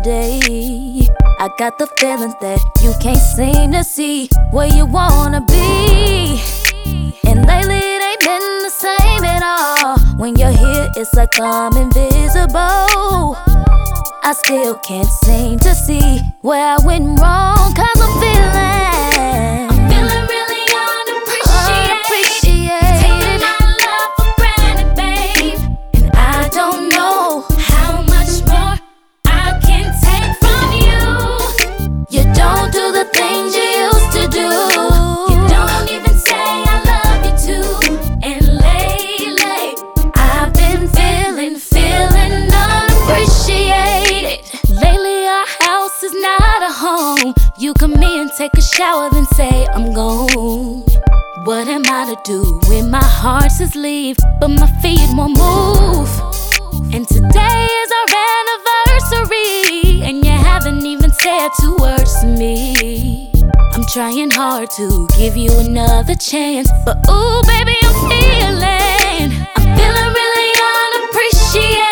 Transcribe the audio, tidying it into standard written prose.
day. I got the feeling that you can't seem to see where you wanna be. And lately it ain't been the same at all. When you're here, it's like I'm invisible. I still can't seem to see where I went wrong, 'cause I'm feeling really unappreciated. Taking my love for granted, babe. And I don't know how much more I can take from you. You don't do the things you used to do. You don't even say I love you too. And lately, I've been feeling unappreciated. Lately, our house is not a home. You come in, take a shower, then say I'm gone. What am I to do when my heart says leave, but my feet won't move? And today is our anniversary, and you haven't even said 2 words to me. I'm trying hard to give you another chance, but ooh, baby, I'm feeling really unappreciated.